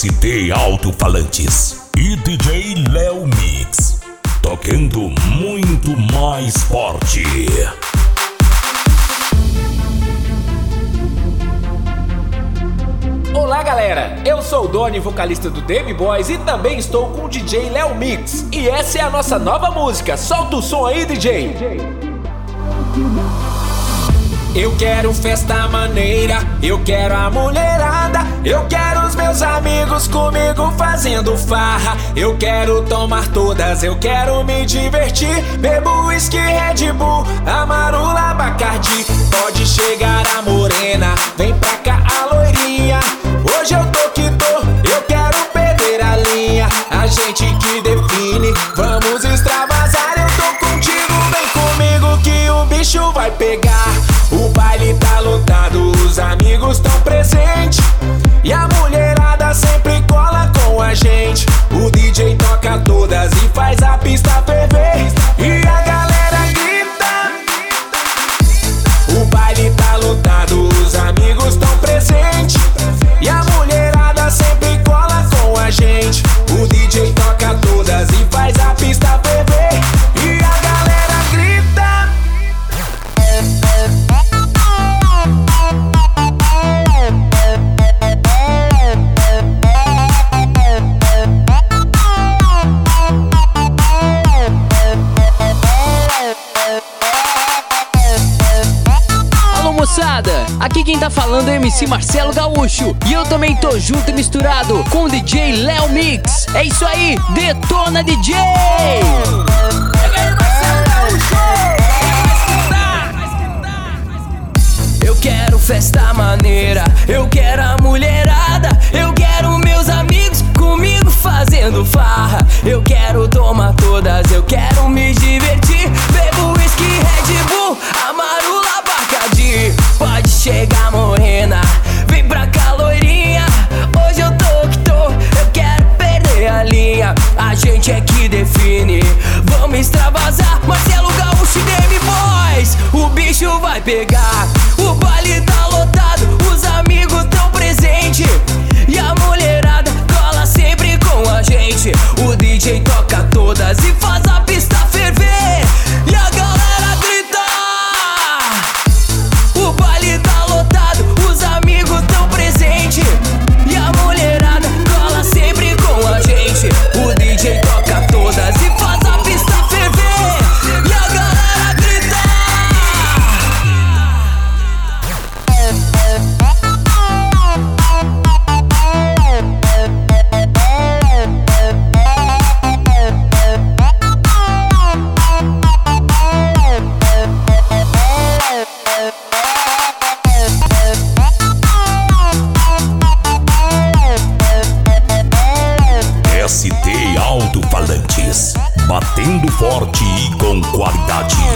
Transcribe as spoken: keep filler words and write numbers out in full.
S T Alto-Falantes e D J Léo Mix, tocando muito mais forte. Olá galera, eu sou o Doni, vocalista do Demi Boys, e também estou com o D J Léo Mix. E essa é a nossa nova música, solta o som aí, D J. Eu quero festa maneira, eu quero a mulherada, eu quero os meus amigos comigo fazendo farra. Eu quero tomar todas, eu quero me divertir. Bebo whisky, Red Bull, Amarula, Bacardi. Pode chegar a morena, vem pra cá a loirinha. Hoje eu tô que tô, eu quero perder a linha. A gente que define, vamos extravasar. Eu tô contigo, vem comigo que o bicho vai pegar. O baile tá lotado, os amigos tão presentes e a mulherada sempre cola com a gente. O D J toca todas e faz a pista ferver e a galera grita. O baile tá lotado, os amigos tão presentes e a mulherada sempre cola com a gente. O D J toca todas e faz a pista ferver e a galera grita. Aqui quem tá falando é M C Marcelo Gaúcho e eu também tô junto e misturado com o D J Léo Mix. É isso aí, detona D J! Eu quero festa maneira, eu quero a mulherada, eu quero meus amigos comigo fazendo farra. Eu quero tomar todas, eu quero me divertir. Bebo whisky, Red Bull, Amarula, Bacardi. Pode chegar morena, vem pra cá loirinha. Hoje eu tô que tô, eu quero perder a linha. A gente é que define, vamos extravasar. Marcelo Gaúcho e Demi Boys, o bicho vai pegar. O baile tá lotado, os amigos tão presentes e a mulherada cola sempre com a gente. O D J toca todas e faz a pista ferver e a galera grita. O baile tá lotado, os amigos tão presentes e a mulherada cola sempre com a gente. O D J toca todas e faz a pista ferver e a galera grita. S T Alto-Falantes, batendo forte e com qualidade.